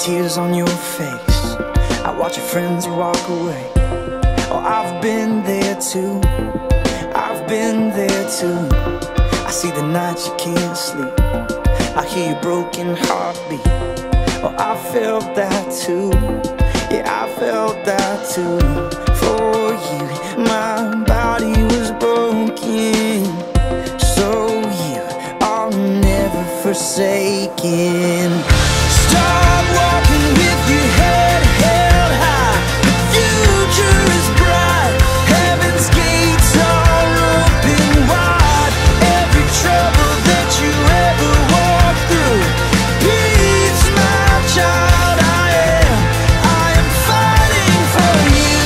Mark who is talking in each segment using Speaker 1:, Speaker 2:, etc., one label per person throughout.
Speaker 1: tears on your face. I watch your friends walk away. Oh, I've been there too. I've been there too. I see the nights you can't sleep. I hear your broken heartbeat. Oh, I felt that too. Yeah, I felt that too. For you, my body was broken. So you are never forsaken. Start walking with your head held high. The future is bright. Heaven's gates are open wide. Every trouble that you ever walked through, peace, my child, I am fighting for you.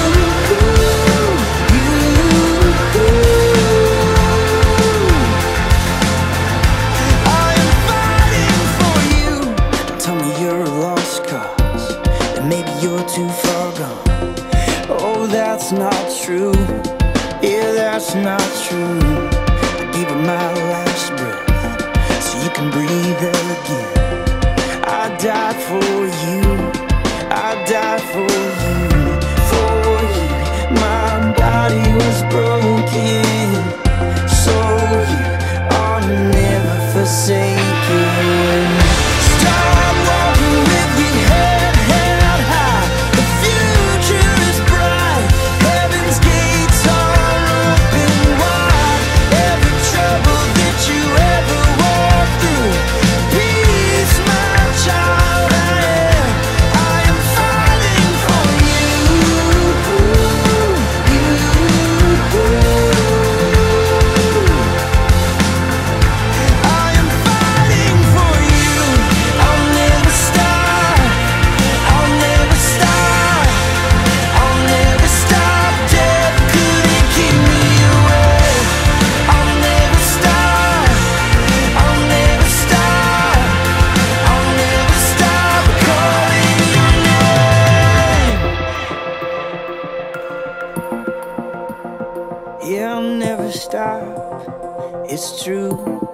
Speaker 1: I am fighting for you. Don't tell me you're a lost cause, that maybe you're too far gone. Oh, that's not true. Yeah, that's not true. I gave her my last breath so you can breathe again. I died for you. I died for you. For you, my body was broken. So you are never forsaken. Start walking with your head held high. The future is bright. Heaven's gates are open wide. Every trouble that you ever walked through, peace, my child, I am fighting for you. I am fighting for you. I'll never stop. I'll never stop. I'll never stop. Death couldn't keep me away. I'll never stop. I'll never stop. I'll never stop calling your name. Yeah, I'll never stop. It's true.